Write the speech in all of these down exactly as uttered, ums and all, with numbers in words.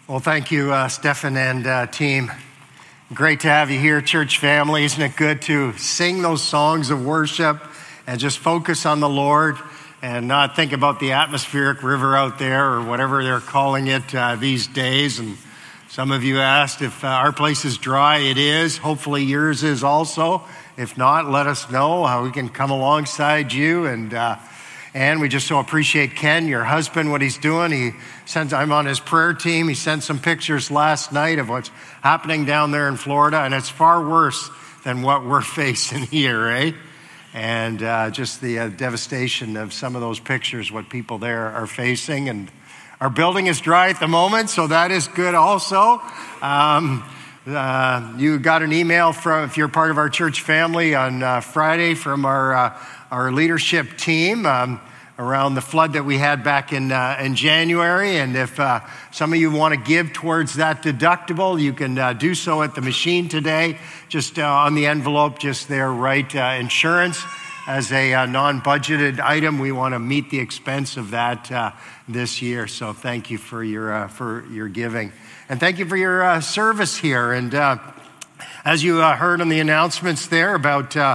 Well, thank you, uh, Stefan and uh, team. Great to have you here, church family. Isn't it good to sing those songs of worship and just focus on the Lord and not think about the atmospheric river out there or whatever they're calling it uh, these days? And some of you asked if uh, our place is dry. It is. Hopefully yours is also. If not, let us know how we can come alongside you. And uh, and we just so appreciate Ken, your husband, what he's doing. He sends. I'm on his prayer team. He sent some pictures last night of what's happening down there in Florida, and it's far worse than what we're facing here, right? And uh, just the uh, devastation of some of those pictures, what people there are facing. And our building is dry at the moment, so that is good also. Um, uh, you got an email from, if you're part of our church family, on uh, Friday from our uh, our leadership team um, around the flood that we had back in uh, in January. And if uh, some of you want to give towards that deductible, you can uh, do so at the machine today. Just uh, on the envelope, just there, write uh, insurance as a uh, non-budgeted item. We want to meet the expense of that uh, this year. So thank you for your uh, for your giving, and thank you for your uh, service here. And uh, as you uh, heard on the announcements there about uh,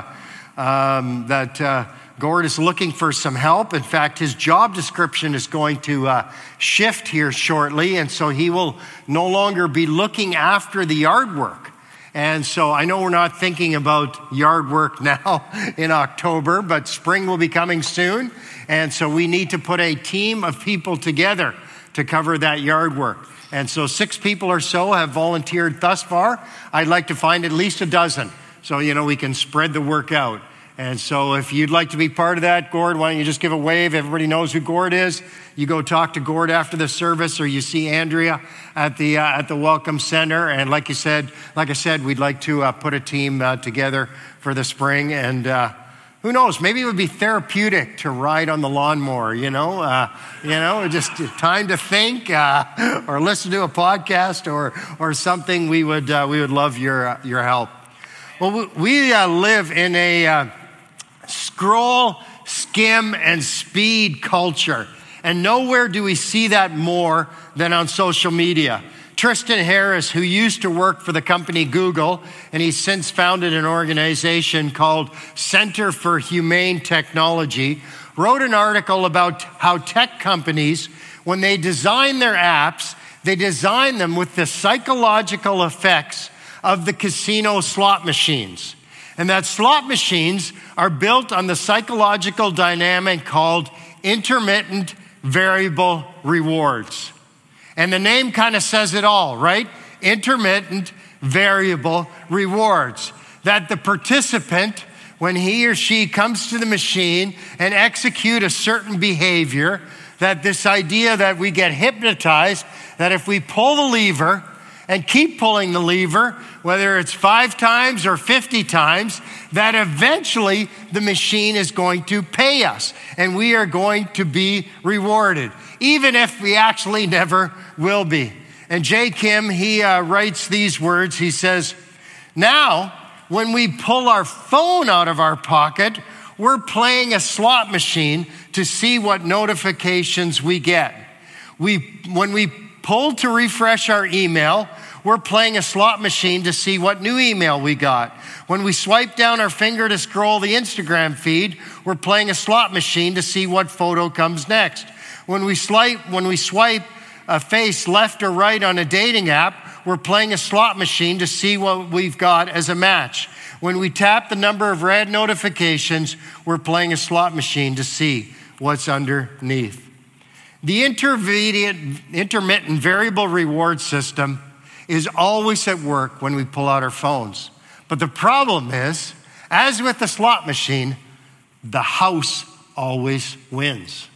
um, that uh, Gord is looking for some help. In fact, his job description is going to uh, shift here shortly, and so he will no longer be looking after the yard work. And so I know we're not thinking about yard work now in October, but spring will be coming soon. And so we need to put a team of people together to cover that yard work. And so six people or so have volunteered thus far. I'd like to find at least a dozen so, you know, we can spread the work out. And so if you'd like to be part of that, Gord, why don't you just give a wave? Everybody knows who Gord is. You go talk to Gord after the service, or you see Andrea at the uh, at the Welcome Center. And like you said, like I said, we'd like to uh, put a team uh, together for the spring. And uh, who knows? Maybe it would be therapeutic to ride on the lawnmower. You know, uh, you know, just time to think, uh, or listen to a podcast, or or something. We would uh, we would love your uh, your help. Well, we uh, live in a uh, scroll, skim, and speed culture. And nowhere do we see that more than on social media. Tristan Harris, who used to work for the company Google, and he's since founded an organization called Center for Humane Technology, wrote an article about how tech companies, when they design their apps, they design them with the psychological effects of the casino slot machines. And that slot machines are built on the psychological dynamic called intermittent variable rewards. And the name kind of says it all, right? Intermittent variable rewards. That the participant, when he or she comes to the machine and execute a certain behavior, that this idea that we get hypnotized, that if we pull the lever and keep pulling the lever, whether it's five times or fifty times, that eventually the machine is going to pay us and we are going to be rewarded, even if we actually never will be. And Jay Kim, he uh, writes these words. He says, now, when we pull our phone out of our pocket, we're playing a slot machine to see what notifications we get. We, when we pull to refresh our email, we're playing a slot machine to see what new email we got. When we swipe down our finger to scroll the Instagram feed, we're playing a slot machine to see what photo comes next. When we swipe, when we swipe a face left or right on a dating app, we're playing a slot machine to see what we've got as a match. When we tap the number of red notifications, we're playing a slot machine to see what's underneath. The intermediate, intermittent variable reward system is always at work when we pull out our phones. But the problem is, as with the slot machine, the house always wins.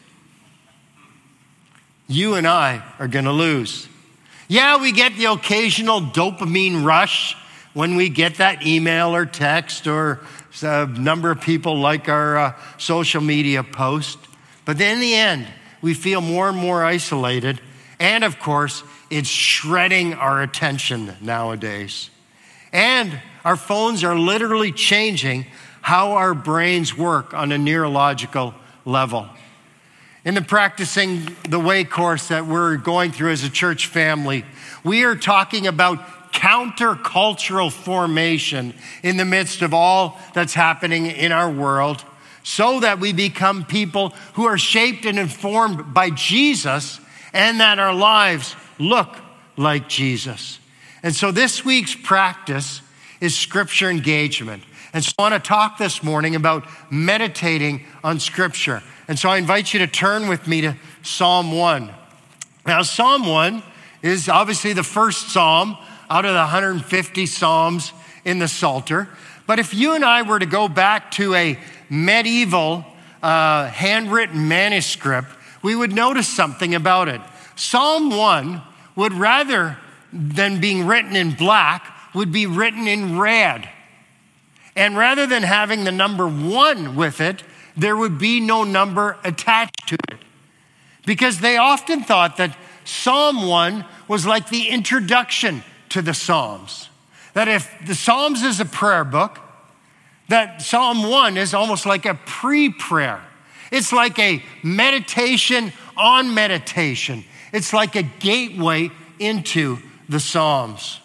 You and I are going to lose. Yeah, we get the occasional dopamine rush when we get that email or text, or a number of people like our uh, social media post. But then in the end, we feel more and more isolated. And of course, it's shredding our attention nowadays. And our phones are literally changing how our brains work on a neurological level. In the Practicing the Way course that we're going through as a church family, we are talking about countercultural formation in the midst of all that's happening in our world, so that we become people who are shaped and informed by Jesus and that our lives look like Jesus. And so this week's practice is scripture engagement. And so I want to talk this morning about meditating on scripture. And so I invite you to turn with me to Psalm one. Now, Psalm one is obviously the first psalm out of the one hundred fifty psalms in the Psalter. But if you and I were to go back to a medieval uh, handwritten manuscript, we would notice something about it. Psalm one would, rather than being written in black, would be written in red. And rather than having the number one with it, there would be no number attached to it. Because they often thought that Psalm one was like the introduction to the Psalms. That if the Psalms is a prayer book, that Psalm one is almost like a pre-prayer. It's like a meditation on meditation. It's like a gateway into the Psalms.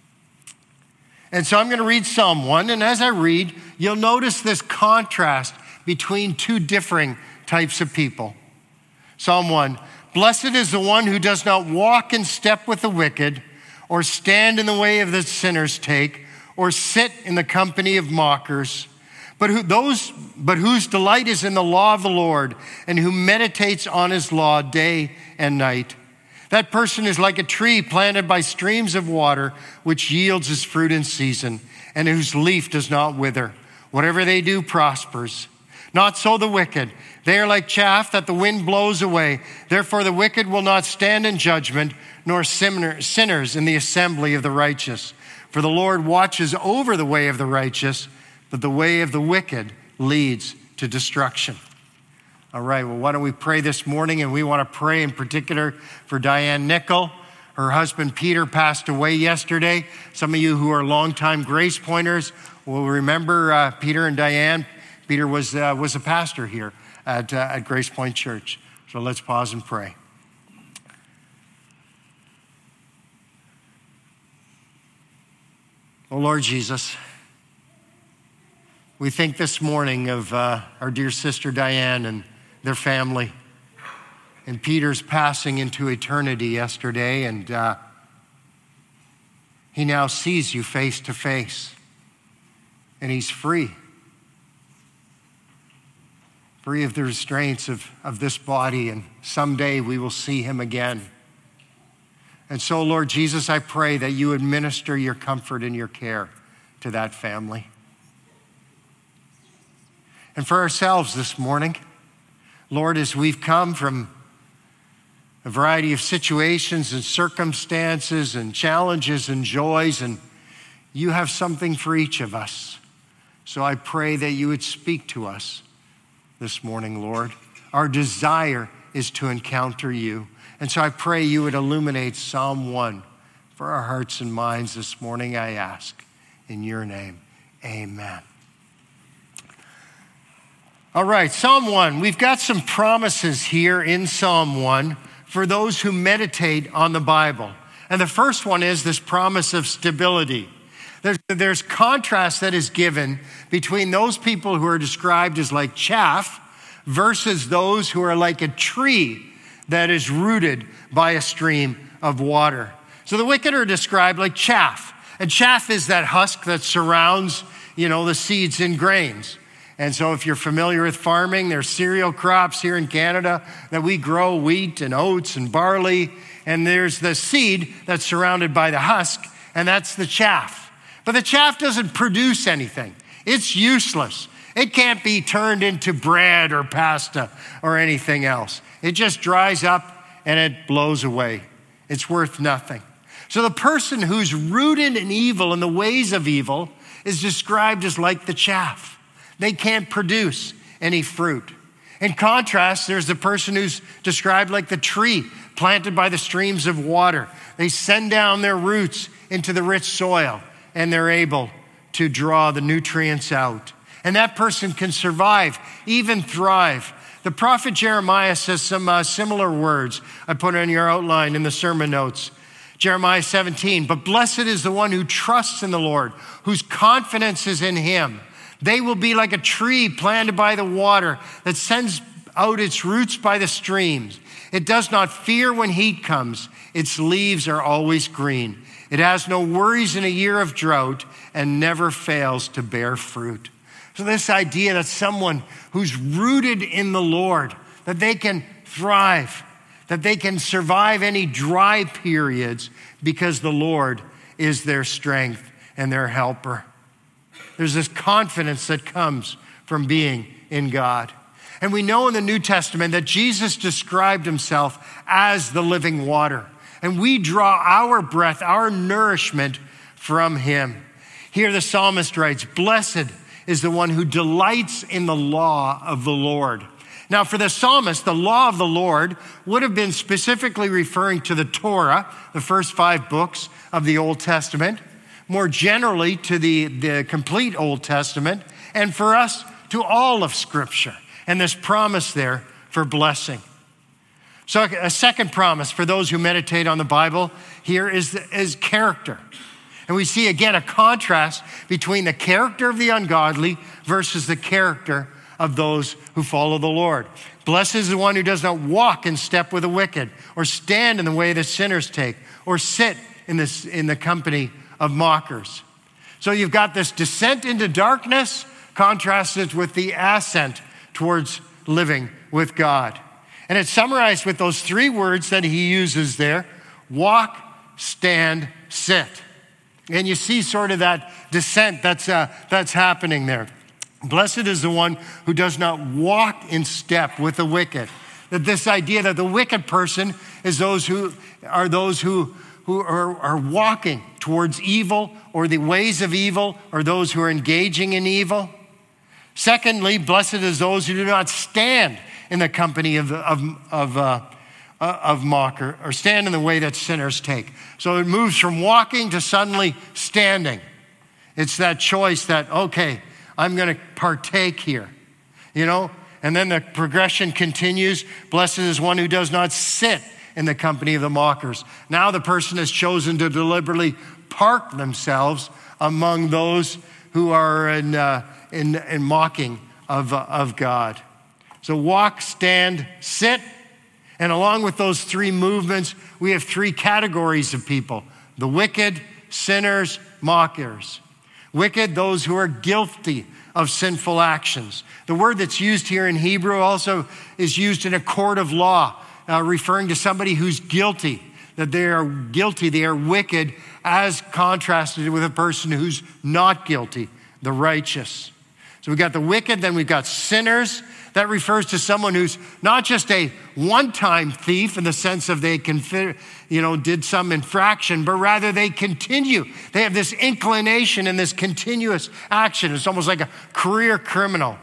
And so I'm going to read Psalm one, and as I read, you'll notice this contrast between two differing types of people. Psalm one, blessed is the one who does not walk in step with the wicked, or stand in the way of the sinners take, or sit in the company of mockers, but who those but whose delight is in the law of the Lord, and who meditates on his law day and night. That person is like a tree planted by streams of water, which yields its fruit in season, and whose leaf does not wither. Whatever they do prospers. Not so the wicked. They are like chaff that the wind blows away. Therefore the wicked will not stand in judgment, nor sinners in the assembly of the righteous. For the Lord watches over the way of the righteous, but the way of the wicked leads to destruction. All right, well, why don't we pray this morning? And we want to pray in particular for Diane Nickel. Her husband, Peter, passed away yesterday. Some of you who are longtime Grace Pointers will remember uh, Peter and Diane. Peter was uh, was a pastor here at, uh, at Grace Point Church. So let's pause and pray. Oh, Lord Jesus, we think this morning of uh, our dear sister Diane and their family, and Peter's passing into eternity yesterday, and uh, he now sees you face to face, and he's free. Free of the restraints of, of this body, and someday we will see him again. And so, Lord Jesus, I pray that you administer your comfort and your care to that family. And for ourselves this morning, Lord, as we've come from a variety of situations and circumstances and challenges and joys, and you have something for each of us. So I pray that you would speak to us this morning, Lord. Our desire is to encounter you. And so I pray you would illuminate Psalm one for our hearts and minds this morning, I ask. In your name, amen. All right, Psalm one. We've got some promises here in Psalm one for those who meditate on the Bible. And the first one is this promise of stability. There's, there's contrast that is given between those people who are described as like chaff versus those who are like a tree that is rooted by a stream of water. So the wicked are described like chaff. And chaff is that husk that surrounds, you know, the seeds and grains. And so if you're familiar with farming, there's cereal crops here in Canada that we grow wheat and oats and barley. And there's the seed that's surrounded by the husk, and that's the chaff. But the chaff doesn't produce anything. It's useless. It can't be turned into bread or pasta or anything else. It just dries up and it blows away. It's worth nothing. So the person who's rooted in evil and the ways of evil is described as like the chaff. They can't produce any fruit. In contrast, there's the person who's described like the tree planted by the streams of water. They send down their roots into the rich soil, and they're able to draw the nutrients out. And that person can survive, even thrive, The prophet Jeremiah says some uh, similar words. I put it in your outline in the sermon notes. Jeremiah seventeen, but blessed is the one who trusts in the Lord, whose confidence is in him. They will be like a tree planted by the water that sends out its roots by the streams. It does not fear when heat comes. Its leaves are always green. It has no worries in a year of drought and never fails to bear fruit. So this idea that someone who's rooted in the Lord, that they can thrive, that they can survive any dry periods because the Lord is their strength and their helper. There's this confidence that comes from being in God. And we know in the New Testament that Jesus described himself as the living water. And we draw our breath, our nourishment from him. Here the psalmist writes, blessed is the one who delights in the law of the Lord. Now for the psalmist, the law of the Lord would have been specifically referring to the Torah, the first five books of the Old Testament, more generally to the, the complete Old Testament, and for us to all of Scripture, and this promise there for blessing. So a second promise for those who meditate on the Bible here is, is character. And we see again a contrast between the character of the ungodly versus the character of those who follow the Lord. Blessed is the one who does not walk in step with the wicked, or stand in the way that sinners take, or sit in, this, in the company of mockers. So you've got this descent into darkness contrasted with the ascent towards living with God. And it's summarized with those three words that he uses there: walk, stand, sit. And you see sort of that descent that's, uh, that's happening there. Blessed is the one who does not walk in step with the wicked. That this idea that the wicked person is those who are those who, who are, are walking towards evil, or the ways of evil, or those who are engaging in evil. Secondly, blessed is those who do not stand in the company of, of, of, uh, of mocker, or stand in the way that sinners take. So it moves from walking to suddenly standing. It's that choice that, okay, I'm going to partake here, you know? And then the progression continues. Blessed is one who does not sit in the company of the mockers. Now the person has chosen to deliberately park themselves among those who are in, uh, in, in mocking of, uh, of God. So walk, stand, sit. And along with those three movements, we have three categories of people: the wicked, sinners, mockers. Wicked, those who are guilty of sinful actions. The word that's used here in Hebrew also is used in a court of law, uh, referring to somebody who's guilty, that they are guilty, they are wicked, as contrasted with a person who's not guilty, the righteous. So we've got the wicked, then we've got sinners. That refers to someone who's not just a one-time thief in the sense of they can, you know, did some infraction, but rather they continue. They have this inclination and this continuous action. It's almost like a career criminal.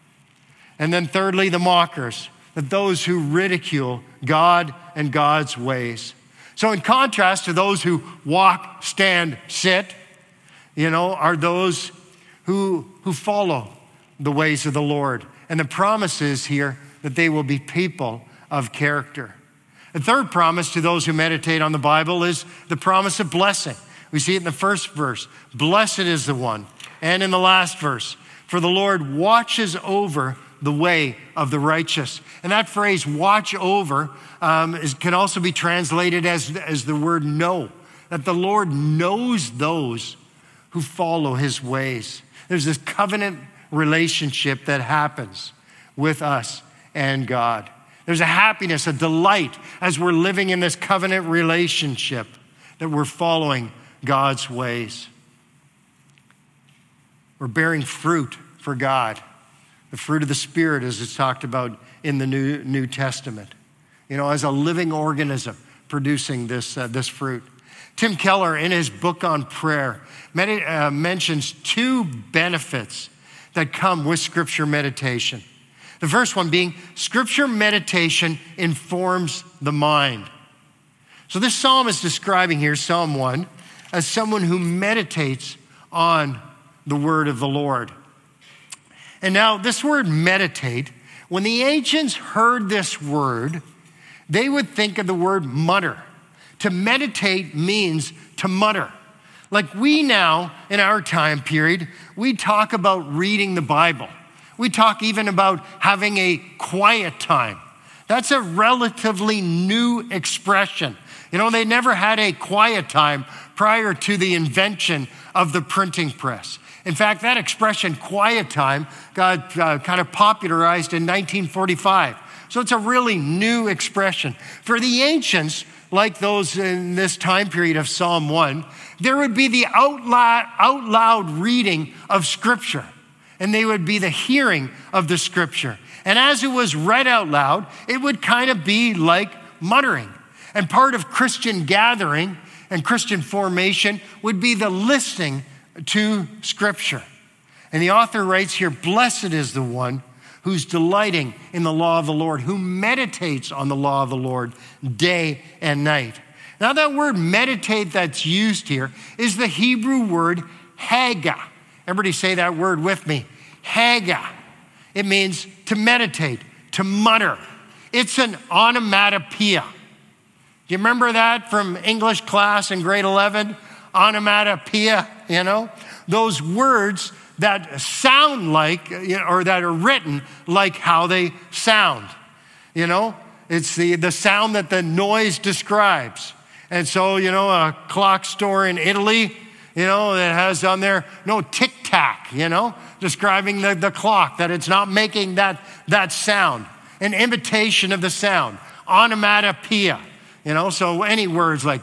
And then thirdly, the mockers, that those who ridicule God and God's ways. So in contrast to those who walk, stand, sit, you know, are those who, who follow the ways of the Lord. And the promise is here that they will be people of character. The third promise to those who meditate on the Bible is the promise of blessing. We see it in the first verse. Blessed is the one. And in the last verse, for the Lord watches over the way of the righteous. And that phrase, watch over, um, is, can also be translated as, as the word know. That the Lord knows those who follow his ways. There's this covenant relationship that happens with us and God. There's a happiness, a delight as we're living in this covenant relationship, that we're following God's ways. We're bearing fruit for God. The fruit of the Spirit, as it's talked about in the New, New Testament. You know, as a living organism producing this, uh, this fruit. Tim Keller, in his book on prayer, med- uh, mentions two benefits that come with Scripture meditation. The first one being Scripture meditation informs the mind. So this psalm is describing here, Psalm one, as someone who meditates on the word of the Lord. And now this word meditate, When the ancients heard this word, they would think of the word mutter. To meditate means to mutter. Like we now, in our time period, we talk about reading the Bible. We talk even about having a quiet time. That's a relatively new expression. You know, they never had a quiet time prior to the invention of the printing press. In fact, that expression, quiet time, got uh, kind of popularized in nineteen forty-five. So it's a really new expression. For the ancients, like those in this time period of Psalm one, there would be the out loud, out loud reading of Scripture, and they would be the hearing of the Scripture. And as it was read out loud, it would kind of be like muttering. And part of Christian gathering and Christian formation would be the listening to Scripture. And the author writes here, "Blessed is the one who's delighting in the law of the Lord, who meditates on the law of the Lord day and night." Now that word meditate that's used here is the Hebrew word haga. Everybody say that word with me. Haga. It means to meditate, to mutter. It's an onomatopoeia. Do you remember that from English class in grade eleven? Onomatopoeia, you know? Those words that sound like, or that are written like how they sound. You know, it's the, the sound that the noise describes. And so, you know, a clock store in Italy, you know, it has on there, no tic-tac, you know, describing the, the clock, that it's not making that, that sound. An imitation of the sound, onomatopoeia, you know, so any words like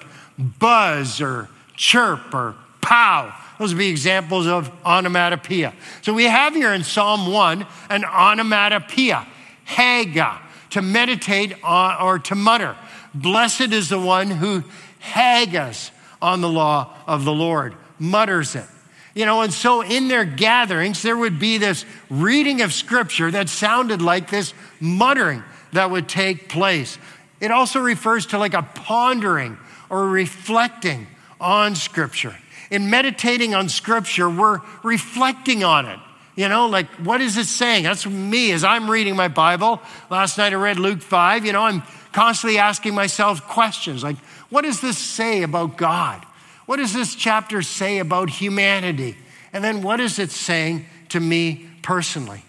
buzz or chirp or pow, those would be examples of onomatopoeia. So we have here in Psalm one an onomatopoeia, haga, to meditate on, or to mutter. Blessed is the one who hagas on the law of the Lord, mutters it. You know, and so in their gatherings, there would be this reading of Scripture that sounded like this muttering that would take place. It also refers to like a pondering or reflecting on Scripture. In meditating on Scripture, we're reflecting on it. You know, like, what is it saying? That's me as I'm reading my Bible. Last night I read Luke five. You know, I'm constantly asking myself questions like, what does this say about God? What does this chapter say about humanity? And then what is it saying to me personally?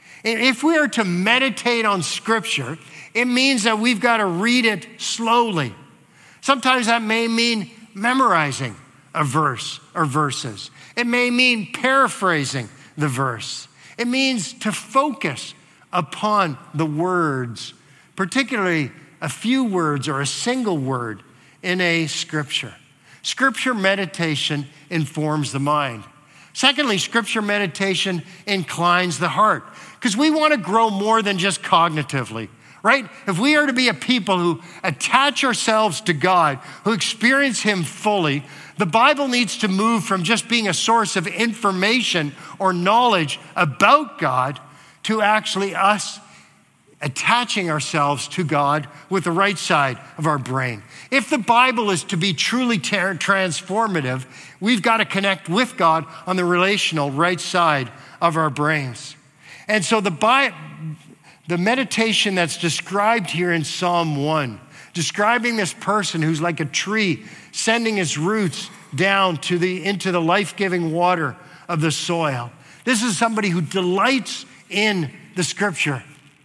If we are to meditate on Scripture, it means that we've got to read it slowly. Sometimes that may mean memorizing a verse or verses. It may mean paraphrasing the verse. It means to focus upon the words, particularly a few words or a single word in a scripture. Scripture meditation informs the mind. Secondly, Scripture meditation inclines the heart, because we want to grow more than just cognitively. Right? If we are to be a people who attach ourselves to God, who experience Him fully, the Bible needs to move from just being a source of information or knowledge about God to actually us attaching ourselves to God with the right side of our brain. If the Bible is to be truly ter- transformative, we've got to connect with God on the relational right side of our brains. And so the Bible, the meditation that's described here in Psalm one, describing this person who's like a tree, sending his roots down to the, into the life-giving water of the soil. This is somebody who delights in the Scripture,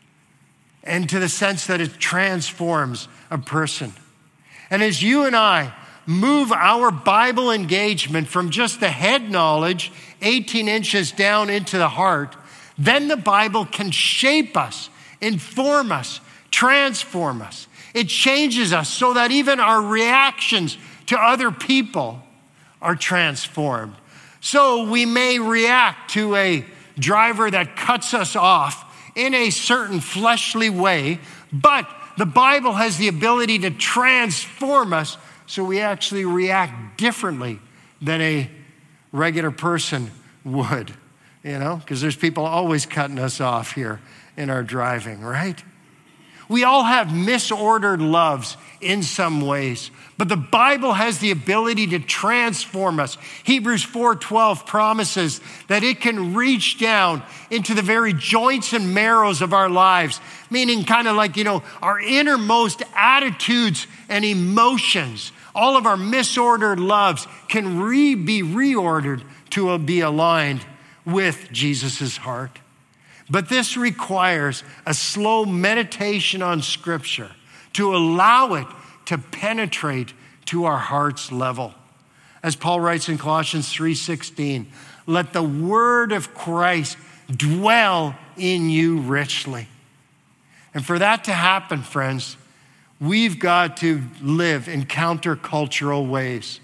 and to the sense that it transforms a person. And as you and I move our Bible engagement from just the head knowledge, eighteen inches down into the heart, then the Bible can shape us, inform us, transform us. It changes us so that even our reactions to other people are transformed. So we may react to a driver that cuts us off in a certain fleshly way, but the Bible has the ability to transform us so we actually react differently than a regular person would, you know, because there's people always cutting us off here in our driving, right? We all have misordered loves in some ways, but the Bible has the ability to transform us. Hebrews four twelve promises that it can reach down into the very joints and marrows of our lives, meaning kind of like, you know, our innermost attitudes and emotions. All of our misordered loves can re- be reordered to be aligned with Jesus's heart. But this requires a slow meditation on Scripture to allow it to penetrate to our heart's level. As Paul writes in Colossians three sixteen, let the word of Christ dwell in you richly. And for that to happen, friends, we've got to live in countercultural ways.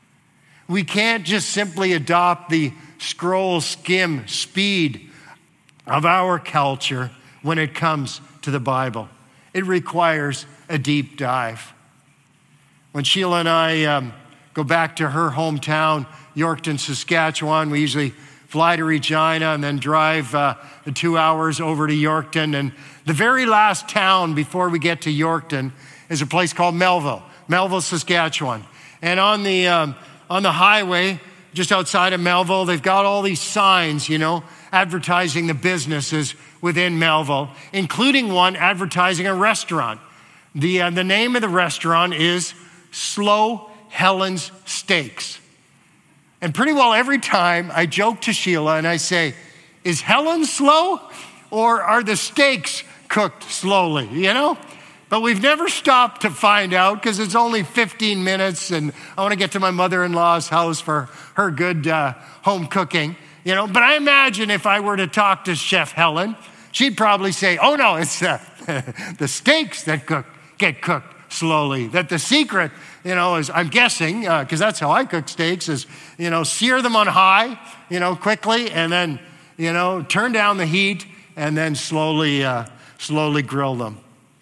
We can't just simply adopt the scroll, skim, speed of our culture when it comes to the Bible. It requires a deep dive. When Sheila and I um, go back to her hometown, Yorkton, Saskatchewan, we usually fly to Regina and then drive uh, the two hours over to Yorkton. And the very last town before we get to Yorkton is a place called Melville, Melville, Saskatchewan. And on the um, on the highway, just outside of Melville, they've got all these signs, you know, advertising the businesses within Melville, including one advertising a restaurant. The, uh, the name of the restaurant is Slow Helen's Steaks. And pretty well every time I joke to Sheila and I say, is Helen slow or are the steaks cooked slowly, you know? But we've never stopped to find out because it's only fifteen minutes and I want to get to my mother-in-law's house for her good uh, home cooking, you know? But I imagine if I were to talk to Chef Helen, she'd probably say, oh no, it's uh, the steaks that cook, get cooked slowly. That the secret, you know, is, I'm guessing, because uh, that's how I cook steaks, is, you know, sear them on high, you know, quickly, and then, you know, turn down the heat, and then slowly, uh, slowly grill them.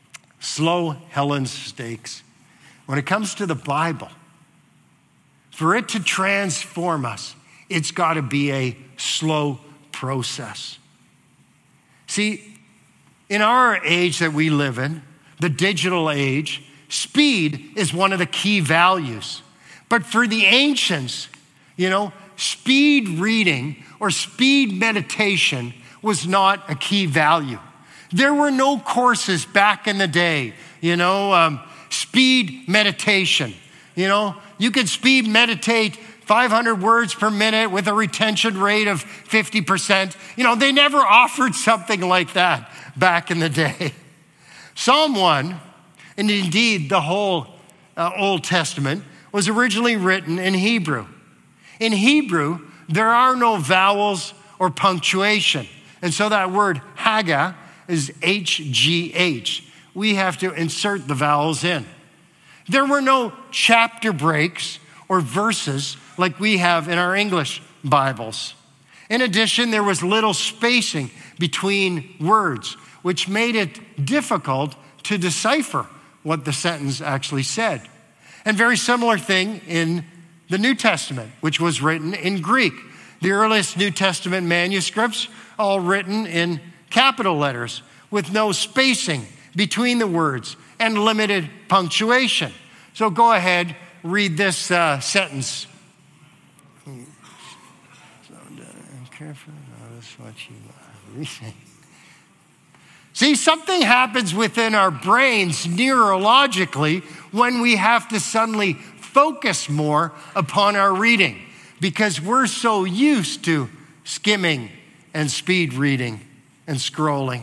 Slow Helen's Steaks. When it comes to the Bible, for it to transform us, it's got to be a slow process. See, in our age that we live in, the digital age, speed is one of the key values. But for the ancients, you know, speed reading or speed meditation was not a key value. There were no courses back in the day, you know, um, speed meditation. You know, you could speed meditate five hundred words per minute with a retention rate of fifty percent. You know, they never offered something like that back in the day. Psalm one, and indeed the whole uh, Old Testament, was originally written in Hebrew. In Hebrew, there are no vowels or punctuation. And so that word Haggah is H G H. We have to insert the vowels in. There were no chapter breaks or verses like we have in our English Bibles. In addition, there was little spacing between words, which made it difficult to decipher what the sentence actually said. And very similar thing in the New Testament, which was written in Greek. The earliest New Testament manuscripts, all written in capital letters with no spacing between the words and limited punctuation. So go ahead, read this uh, sentence. Careful, notice what you are. See, something happens within our brains neurologically when we have to suddenly focus more upon our reading because we're so used to skimming and speed reading and scrolling.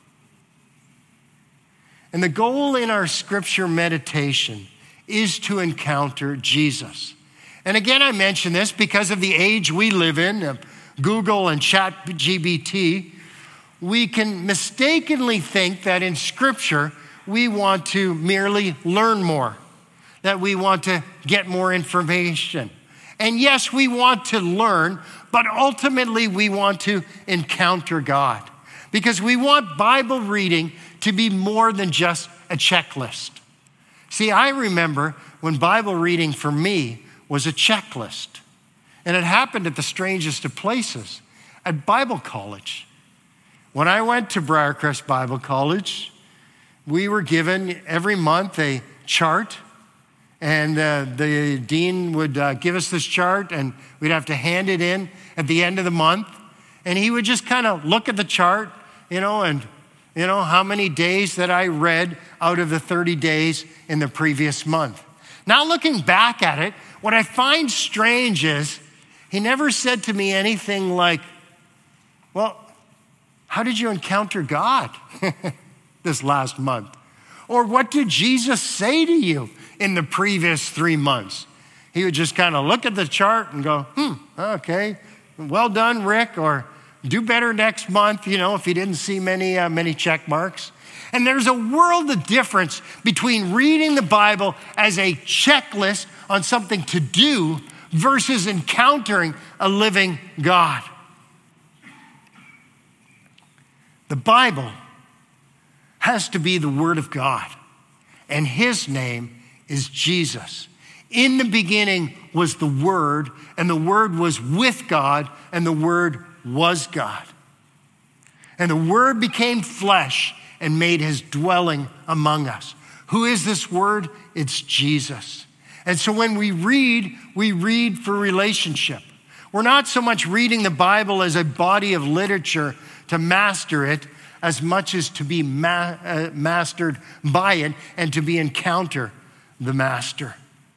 And the goal in our scripture meditation is to encounter Jesus. And again, I mention this because of the age we live in, of Google and ChatGPT. We can mistakenly think that in scripture, we want to merely learn more, that we want to get more information. And yes, we want to learn, but ultimately we want to encounter God because we want Bible reading to be more than just a checklist. See, I remember when Bible reading for me was a checklist, and it happened at the strangest of places, at Bible college. When I went to Briarcrest Bible College, we were given every month a chart, and uh, the dean would uh, give us this chart, and we'd have to hand it in at the end of the month. And he would just kind of look at the chart, you know, and, you know, how many days that I read out of the thirty days in the previous month. Now looking back at it, what I find strange is he never said to me anything like, well, how did you encounter God this last month? Or what did Jesus say to you in the previous three months? He would just kind of look at the chart and go, hmm, okay, well done, Rick, or do better next month, you know, if he didn't see many, uh, many check marks. And there's a world of difference between reading the Bible as a checklist on something to do versus encountering a living God. The Bible has to be the Word of God, and his name is Jesus. In the beginning was the Word, and the Word was with God, and the Word was God. And the Word became flesh and made his dwelling among us. Who is this Word? It's Jesus. And so when we read, we read for relationship. We're not so much reading the Bible as a body of literature to master it, as much as to be ma- uh, mastered by it and to be encounter the master.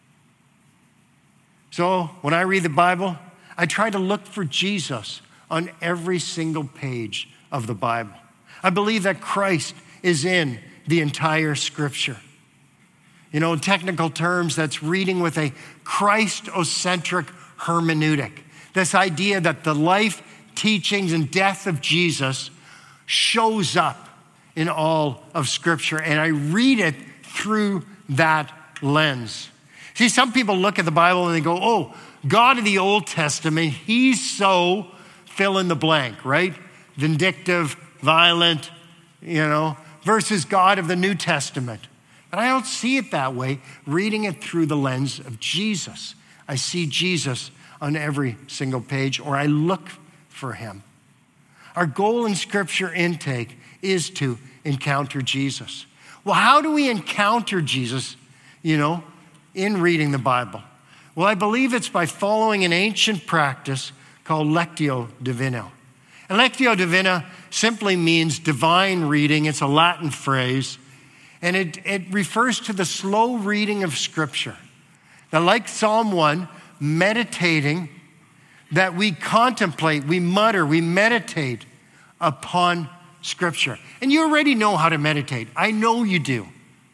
So when I read the Bible, I try to look for Jesus on every single page of the Bible. I believe that Christ is in the entire Scripture. You know, in technical terms, that's reading with a Christocentric hermeneutic. This idea that the life, teachings, and death of Jesus shows up in all of Scripture, and I read it through that lens. See, some people look at the Bible and they go, oh, God of the Old Testament, he's so fill in the blank, right? Vindictive, violent, you know, versus God of the New Testament. But I don't see it that way, reading it through the lens of Jesus. I see Jesus on every single page, or I look for him. Our goal in Scripture intake is to encounter Jesus. Well, how do we encounter Jesus, you know, in reading the Bible? Well, I believe it's by following an ancient practice called Lectio Divina. And Lectio Divina simply means divine reading. It's a Latin phrase, and it, it refers to the slow reading of Scripture. Now, like Psalm one, meditating, that we contemplate, we mutter, we meditate upon Scripture. And you already know how to meditate. I know you do.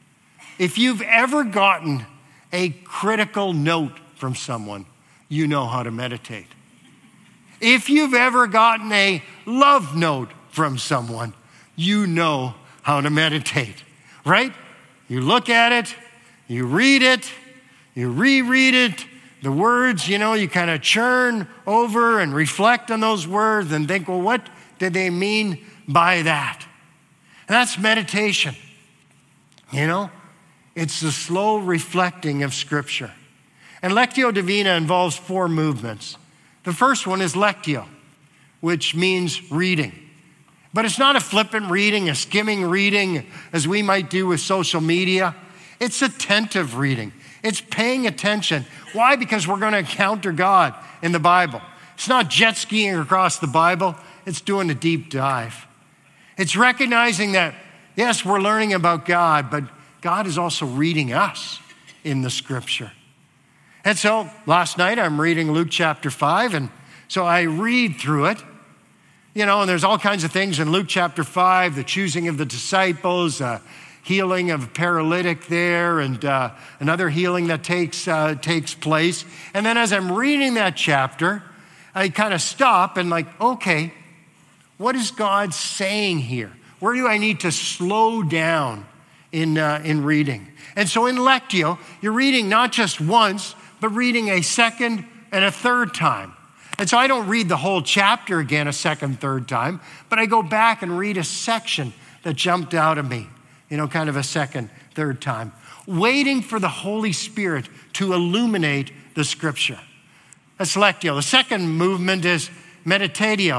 If you've ever gotten a critical note from someone, you know how to meditate. If you've ever gotten a love note from someone, you know how to meditate, right? You look at it, you read it, you reread it, the words, you know, you kind of churn over and reflect on those words and think, well, what did they mean by that? And that's meditation. You know, it's the slow reflecting of Scripture. And Lectio Divina involves four movements. The first one is Lectio, which means reading. But it's not a flippant reading, a skimming reading, as we might do with social media. It's attentive reading. It's paying attention. Why? Because we're going to encounter God in the Bible. It's not jet skiing across the Bible. It's doing a deep dive. It's recognizing that, yes, we're learning about God, but God is also reading us in the Scripture. And so last night I'm reading Luke chapter five, and so I read through it. You know, and there's all kinds of things in Luke chapter five, the choosing of the disciples, uh, healing of a paralytic there, and uh, another healing that takes uh, takes place. And then as I'm reading that chapter, I kind of stop and like, okay, what is God saying here? Where do I need to slow down in uh, in reading? And so in Lectio, you're reading not just once, but reading a second and a third time. And so I don't read the whole chapter again a second, third time, but I go back and read a section that jumped out at me, you know, kind of a second, third time, waiting for the Holy Spirit to illuminate the Scripture. That's Lectio. The second movement is meditatio,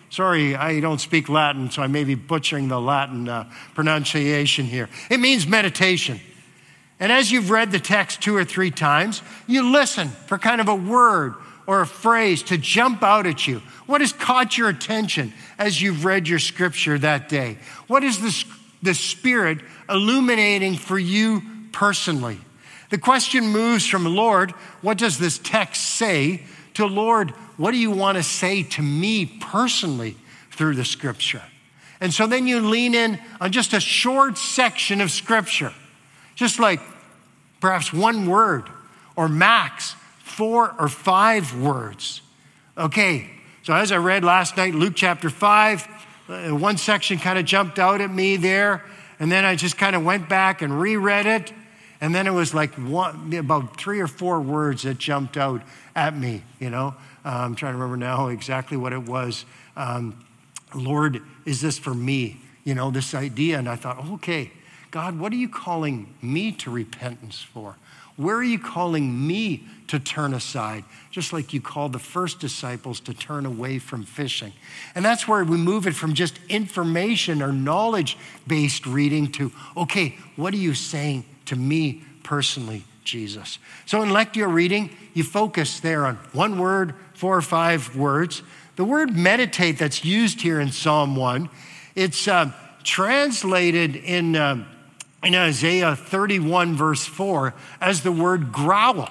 Sorry, I don't speak Latin, so I may be butchering the Latin uh, pronunciation here. It means meditation. And as you've read the text two or three times, you listen for kind of a word or a phrase to jump out at you. What has caught your attention as you've read your scripture that day? What is the, the Spirit illuminating for you personally? The question moves from, Lord, what does this text say, to, Lord, what do you want to say to me personally through the scripture? And so then you lean in on just a short section of scripture, just like perhaps one word or max four or five words. Okay, so as I read last night, Luke chapter five, uh, one section kind of jumped out at me there, and then I just kind of went back and reread it, and then it was like one, about three or four words that jumped out at me, you know. Uh, I'm trying to remember now exactly what it was. Um, Lord, is this for me? You know, this idea. And I thought, okay, God, what are you calling me to repentance for? Where are you calling me to turn aside? Just like you called the first disciples to turn away from fishing. And that's where we move it from just information or knowledge-based reading to, okay, what are you saying to me personally, Jesus? So in Lectio reading, you focus there on one word, four or five words. The word meditate that's used here in Psalm one, it's uh, translated in, uh, in Isaiah thirty-one verse four as the word growl.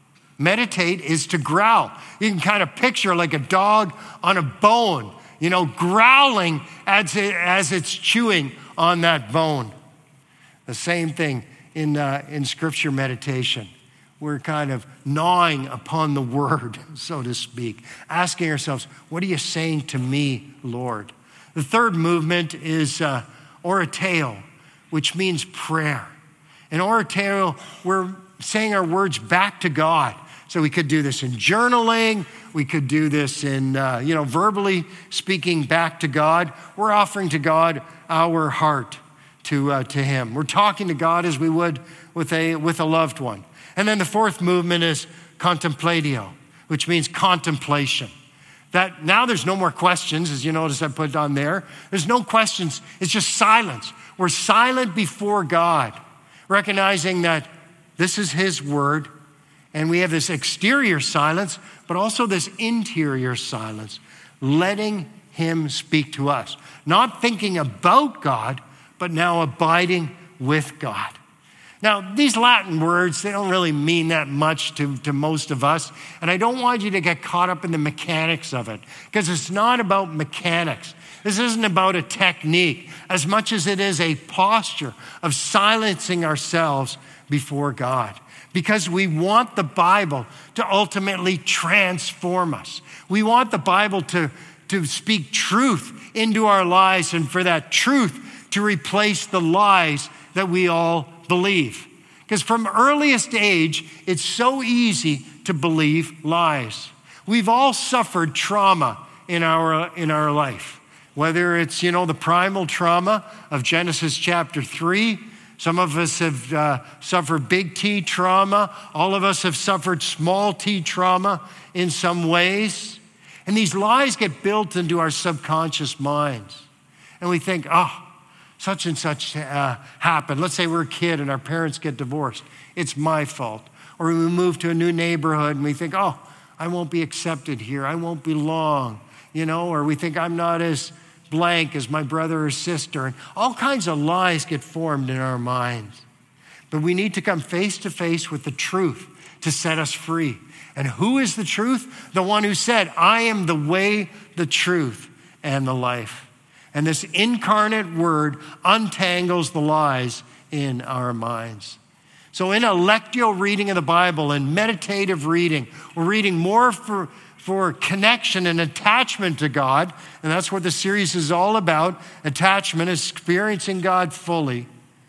Meditate is to growl. You can kind of picture like a dog on a bone, you know, growling as, it, as it's chewing on that bone. The same thing in, uh, in scripture meditation. We're kind of gnawing upon the word, so to speak, asking ourselves, what are you saying to me, Lord? The third movement is uh, orateo, which means prayer. In orateo, we're saying our words back to God. So we could do this in journaling. We could do this in, uh, you know, verbally speaking back to God. We're offering to God our heart to, uh, to him. We're talking to God as we would with a, with a loved one. And then the fourth movement is contemplatio, which means contemplation. That now there's no more questions, as you notice I put on there. There's no questions. It's just silence. We're silent before God, recognizing that this is his word, and we have this exterior silence, but also this interior silence, letting him speak to us. Not thinking about God, but now abiding with God. Now, these Latin words, they don't really mean that much to, to most of us. And I don't want you to get caught up in the mechanics of it, because it's not about mechanics. This isn't about a technique as much as it is a posture of silencing ourselves before God, because we want the Bible to ultimately transform us. We want the Bible to, to speak truth into our lives, and for that truth to replace the lies that we all believe. Because from earliest age, it's so easy to believe lies. We've all suffered trauma in our, in our life. Whether it's, you know, the primal trauma of Genesis chapter three. Some of us have uh, suffered big T trauma. All of us have suffered small t trauma in some ways. And these lies get built into our subconscious minds. And we think, oh, such and such uh, happened. Let's say we're a kid and our parents get divorced. It's my fault. Or we move to a new neighborhood and we think, oh, I won't be accepted here. I won't belong. You know, or we think I'm not as blank as my brother or sister. And all kinds of lies get formed in our minds. But we need to come face to face with the truth to set us free. And who is the truth? The one who said, I am the way, the truth, and the life. And this incarnate word untangles the lies in our minds. So in a lectio reading of the Bible and meditative reading, we're reading more for, for connection and attachment to God. And that's what the series is all about. Attachment, experiencing God fully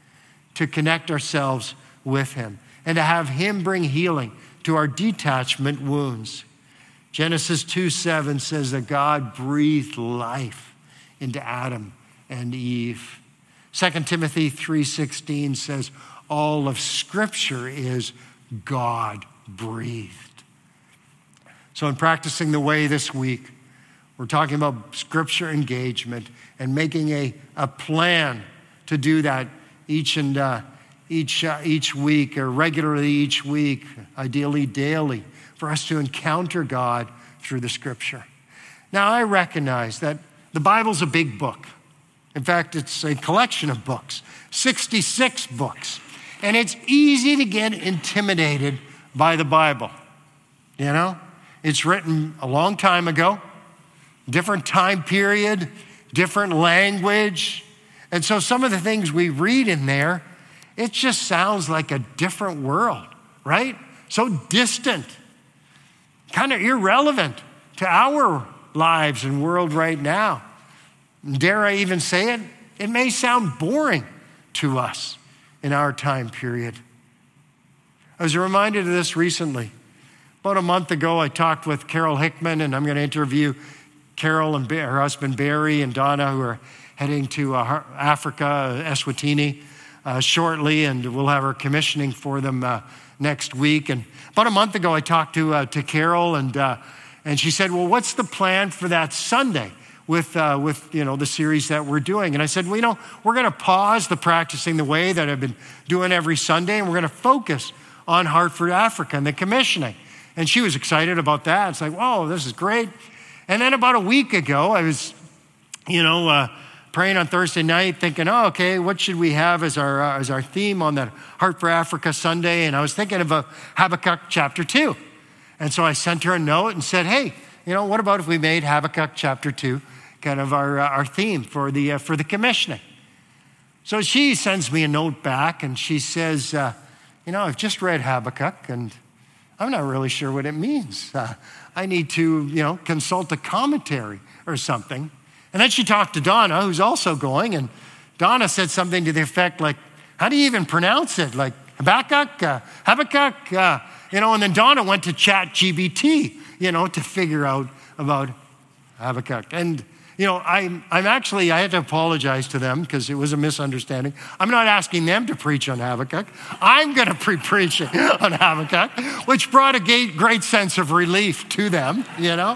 to connect ourselves with him and to have him bring healing to our detachment wounds. Genesis two seven says that God breathed life into Adam and Eve. Second Timothy three sixteen says all of Scripture is God-breathed. So in practicing the way this week, We're talking about scripture engagement and making a, a plan to do that each and uh, each uh, each week, or regularly each week, ideally daily, for us to encounter God through the scripture. Now, I recognize that the Bible's a big book. In fact, it's a collection of books, sixty-six books. And it's easy to get intimidated by the Bible. You know, it's written a long time ago, different time period, different language. And so some of the things we read in there, it just sounds like a different world, right? So distant, kind of irrelevant to our lives and world right now. Dare I even say it? It may sound boring to us in our time period. I was reminded of this recently. About a month ago, I talked with Carol Hickman, and I'm going to interview Carol and her husband Barry and Donna, who are heading to uh, Africa, Eswatini, uh, shortly, and we'll have our commissioning for them uh, next week. And about a month ago, I talked to uh, to Carol, and uh, and she said, "Well, what's the plan for that Sunday with uh, with you know the series that we're doing?" And I said, "Well, you know, we're going to pause the practicing the way that I've been doing every Sunday, and we're going to focus on Hartford, Africa, and the commissioning." And she was excited about that. It's like, "Whoa, this is great." And then about a week ago, I was, you know, uh, praying on Thursday night, thinking, "Oh, okay, what should we have as our uh, as our theme on that Heart for Africa Sunday?" And I was thinking of uh, Habakkuk chapter two. And so I sent her a note and said, "Hey, you know, what about if we made Habakkuk chapter two kind of our uh, our theme for the uh, for the commissioning?" So she sends me a note back, and she says, uh, "You know, I've just read Habakkuk, and I'm not really sure what it means. Uh, I need to, you know, consult a commentary or something." And then she talked to Donna, who's also going, and Donna said something to the effect like, "How do you even pronounce it? Like Habakkuk, uh, Habakkuk, uh, you know?" And then Donna went to Chat G P T, you know, to figure out about Habakkuk. And you know, I'm, I'm actually, I had to apologize to them because it was a misunderstanding. I'm not asking them to preach on Habakkuk. I'm going to be preaching on Habakkuk, which brought a great, great sense of relief to them, you know.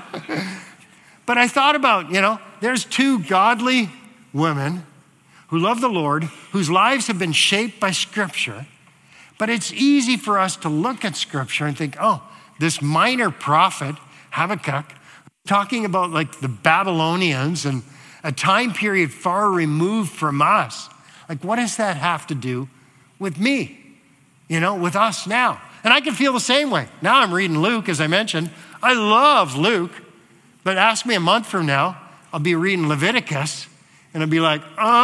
But I thought about, you know, there's two godly women who love the Lord, whose lives have been shaped by Scripture. But it's easy for us to look at Scripture and think, oh, this minor prophet, Habakkuk, talking about like the Babylonians and a time period far removed from us. Like, what does that have to do with me? You know, with us now? And I can feel the same way. Now I'm reading Luke, as I mentioned. I love Luke, but ask me a month from now, I'll be reading Leviticus, and I'll be like,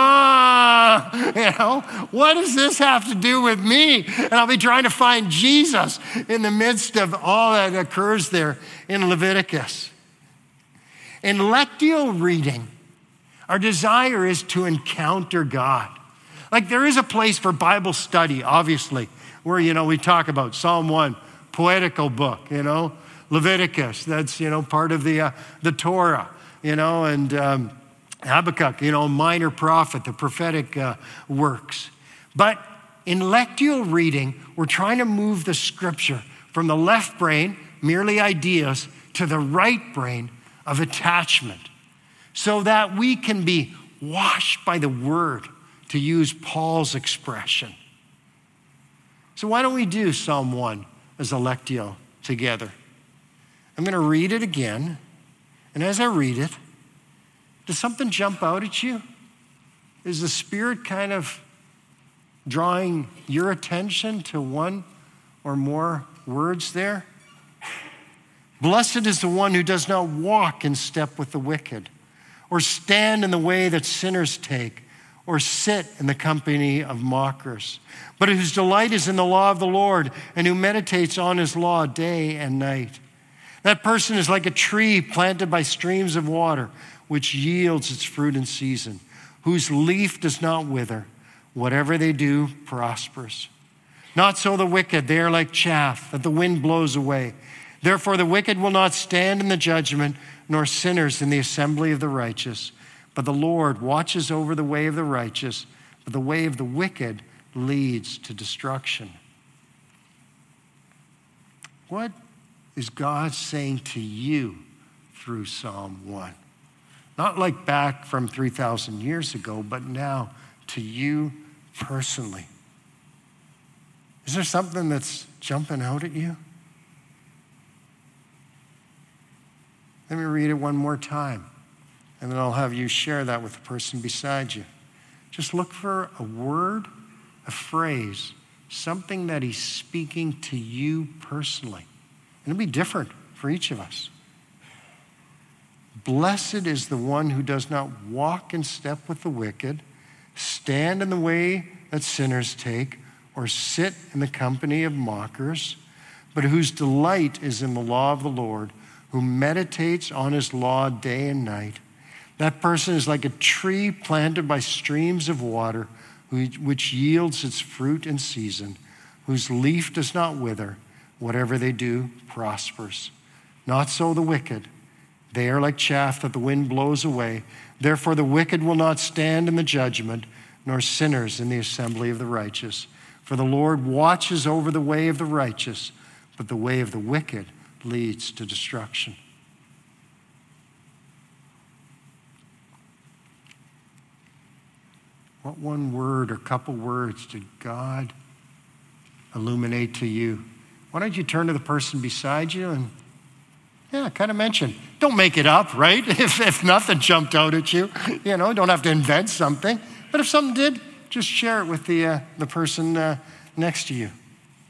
ah, you know, what does this have to do with me? And I'll be trying to find Jesus in the midst of all that occurs there in Leviticus. In lectio reading, our desire is to encounter God. Like, there is a place for Bible study, obviously, where, you know, we talk about Psalm one, poetical book, you know, Leviticus, that's, you know, part of the uh, the Torah, you know, and um, Habakkuk, you know, minor prophet, the prophetic uh, works. But in lectio reading, we're trying to move the Scripture from the left brain, merely ideas, to the right brain, of attachment, so that we can be washed by the word, to use Paul's expression. So why don't we do Psalm one as a lectio together? I'm going to read it again, and as I read it, does something jump out at you? Is the Spirit kind of drawing your attention to one or more words there? "Blessed is the one who does not walk in step with the wicked, or stand in the way that sinners take, or sit in the company of mockers, but whose delight is in the law of the Lord, and who meditates on his law day and night. That person is like a tree planted by streams of water, which yields its fruit in season, whose leaf does not wither. Whatever they do prospers. Not so the wicked, they are like chaff that the wind blows away. Therefore, the wicked will not stand in the judgment, nor sinners in the assembly of the righteous. But the Lord watches over the way of the righteous, but the way of the wicked leads to destruction." What is God saying to you through Psalm one? Not like back from three thousand years ago, but now to you personally. Is there something that's jumping out at you? Let me read it one more time, and then I'll have you share that with the person beside you. Just look for a word, a phrase, something that he's speaking to you personally. And it'll be different for each of us. Blessed is the one who does not walk in step with the wicked, stand in the way that sinners take, or sit in the company of mockers, but whose delight is in the law of the Lord, who meditates on his law day and night. That person is like a tree planted by streams of water, which yields its fruit in season, whose leaf does not wither. Whatever they do prospers. Not so the wicked. They are like chaff that the wind blows away. Therefore the wicked will not stand in the judgment, nor sinners in the assembly of the righteous. For the Lord watches over the way of the righteous, but the way of the wicked leads to destruction. What one word or couple words did God illuminate to you? Why don't you turn to the person beside you and, yeah, kind of mention. Don't make it up, right? If, if nothing jumped out at you, you know, don't have to invent something. But if something did, just share it with the, uh, the person uh, next to you.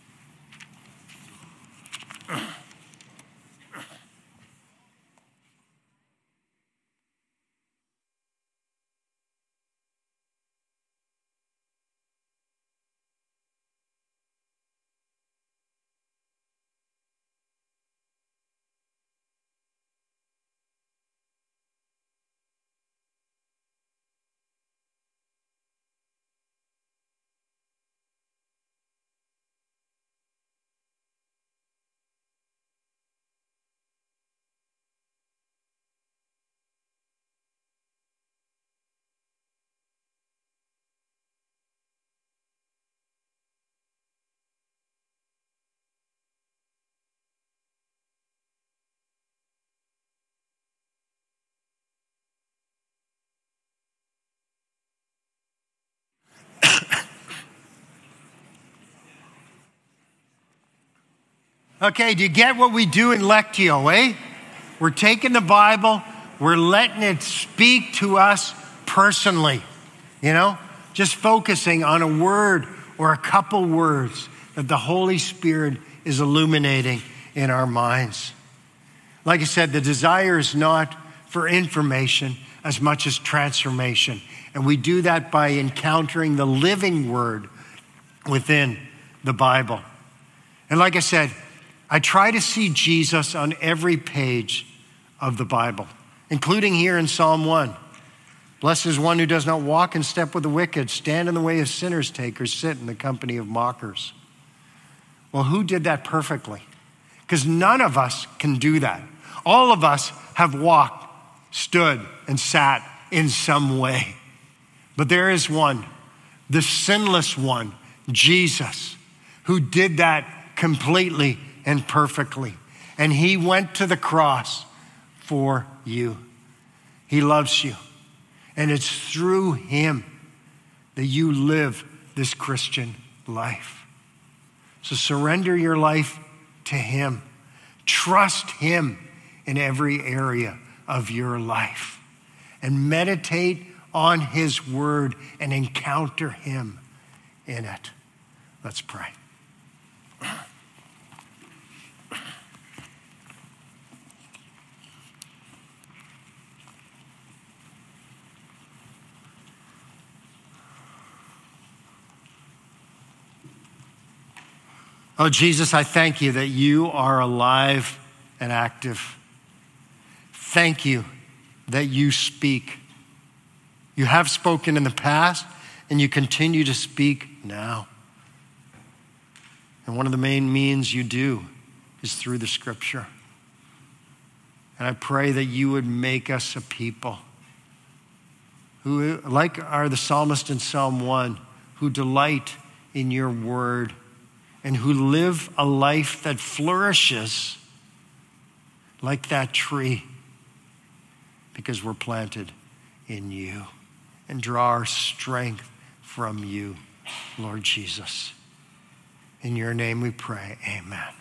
Okay, do you get what we do in Lectio, eh? We're taking the Bible, we're letting it speak to us personally, you know? Just focusing on a word or a couple words that the Holy Spirit is illuminating in our minds. Like I said, the desire is not for information as much as transformation. And we do that by encountering the living word within the Bible. And like I said, I try to see Jesus on every page of the Bible, including here in Psalm one. Blessed is one who does not walk in step with the wicked, stand in the way of sinners take, or sit in the company of mockers. Well, who did that perfectly? Because none of us can do that. All of us have walked, stood, and sat in some way. But there is one, the sinless one, Jesus, who did that completely and perfectly. And he went to the cross for you. He loves you. And it's through him that you live this Christian life. So surrender your life to him. Trust him in every area of your life. And meditate on his word and encounter him in it. Let's pray. Oh, Jesus, I thank you that you are alive and active. Thank you that you speak. You have spoken in the past, and you continue to speak now. And one of the main means you do is through the scripture. And I pray that you would make us a people who, like are the psalmist in Psalm one, who delight in your word and who live a life that flourishes like that tree. because we're planted in you, and draw our strength from you, Lord Jesus. In your name we pray, amen.